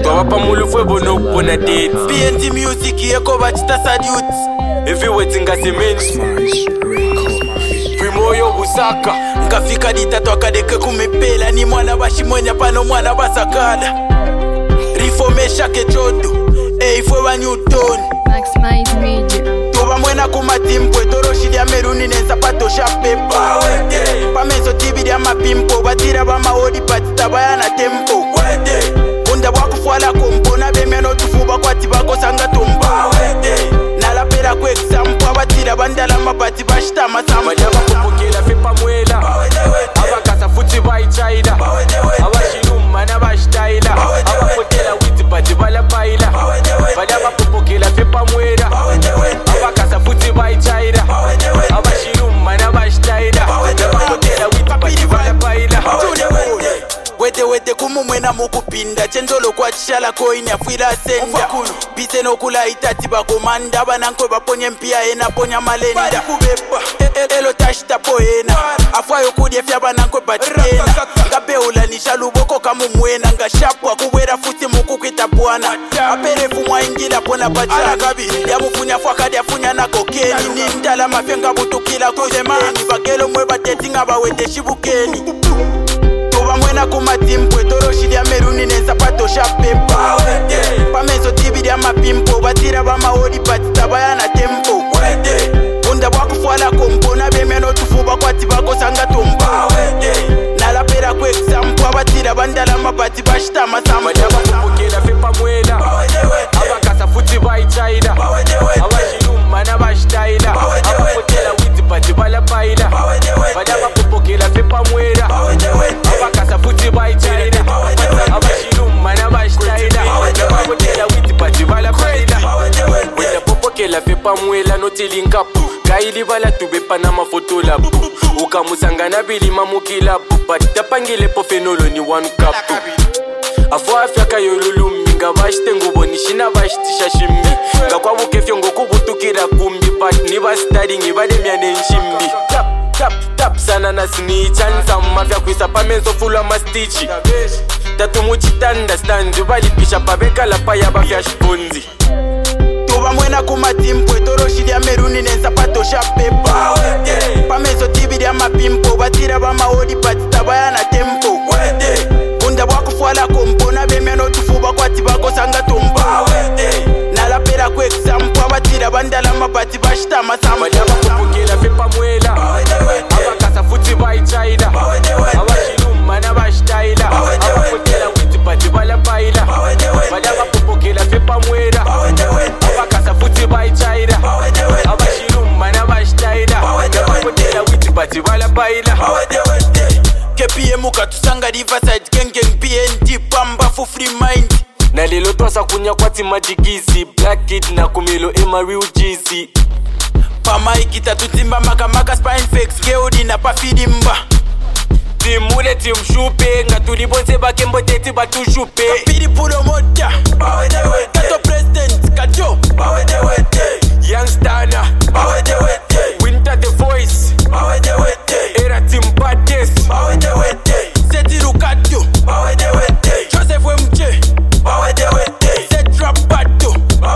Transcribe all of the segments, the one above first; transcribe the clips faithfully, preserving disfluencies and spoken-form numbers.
Baba Pamulu Fuebo no pona date. B N D music yeko bachita salute. Everywhere tingasemenzi Primoyo Busaka Ngafika ditatu akadeke kumepela. Ni mwana bashimwenya pano mwana basakada. Reformation kechodo Hey fwe wa Newton Maximize media Toba mwena kumatimpwe Toroshi dia meruni nensa pato shapepa Pamezo tibi dia mapimpo Batira ba maodi patita bayana tempo Bunda wakufwala kompo Na bemeno tufuba kwa tibako sanga tomba Nala pera kwe example Batira bandala mabati bashita masamba Majaba kupokela fepa mwela Abakasa futi bai chaida Abashiluma na bashtaila Abakotela witi pati bala paila Majaba kupokela fepa mwela Abakasa futi bai chaida Abashiluma na bashtaila Abakotela witi pati bala paila Wete wete kumu mwena mukupinda Chendolo kwa chishala koini afuila senda Bise no kula itati bako manda Banankwe baponye mpia ena ponya malenda Kubeba Elo tashita poena Afwayo kudye fya banankwe batena Gabe ula nisha luboko kamu mwena Nga shapwa kuwera futi mukukwita puana Aperefu mwa ingila pona bachana Ya mufunya fwakadi afunya na kokeni Ni mtala mafenga butukila kuzemani Bagelo mwe bateti nga bawete shibukeni Toba mwena kumatimpwe Toroshi dia meruni nensa pato shapepa Pamezo tibi dia mapimpo Batira ba maodi patita bayana tempo Bunda wakufwala kompo Na bemeno tufuba kwa tibako sanga tomba Nala pera kwe example Batira bandala mabati bashita masamba Majaba kupokela fepa mwela Abakasa futi bai chaida Abashiluma na bashtaila Abakotela witi pati bala paila Majaba kupokela fepa mwela Abakasa futi bai chaida Abashiluma na bashtaila Abakotela witi pati bala paila Wenda popokela fepa mwela noteli nkapu Kaili bala tubepa na mafoto labu Ukamusanga na bilima mukilabu Patita pangile po fenolo ni one kapu Afwa afya kayolulumi Nga bashite ngubo nishina bashitisha shimbi Nga kwa bukefyo ngokubutukira kumbi But niba study ngibade myane nshimbi Tap tap tap sana na snitch Ansa mafya kwisa pamenzo fulwa mastichi Tatu muchitanda stand Balipisha pabeka la paya bafya shiponzi Toba mwena kumatimpwe Toroshi dia meruni nensa pato shapepa Pamezo tibi dia mapimpo Batira ba maodi patita bayana tempo Bunda wakufwala kompo Na bemeno tufuba kwa tibako sanga tomba Nala pera kwe example Batira bandala mabati bashita masamba Majaba kupokela fepa mwela Abakasa futi bai chaida Abashiluma na bashtaila Abakotela witi pati bala paila Majaba kupokela fepa mwela Abakasa futi bai chaida Abashiluma na bashtaila Abakotela witi pati bala paila K P M ukatusanga Riverside Gang Gang B N D Pamba for free mind Na lelo twasa kunya kwati majigizi Black Kid na kumilo ema real Jeezy Pama ikita tutimba maka maka spine fakes Geodi na pafidimba Timule timshupe Nga tulibonse bakembo teti batushupe Kapiri pulo moja Kato president Kajo Youngstana Winter the voice Era Timbades Seti Rukato Joseph Wemche Set Rapato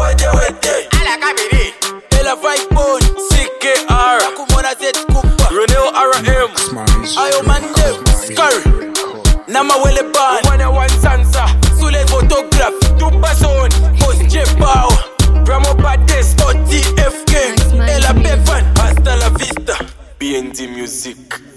Ala Kabiri Ela Vibone C K R Kumona Zet Kumpa Ronel R M Ayo Mande Scurry Nama Wele Ban One one Sansa Sule Photograph Tupa Zone Post J Power Ramo Bades O T F Gang Ela Bevan Hasta la vista B N D Music.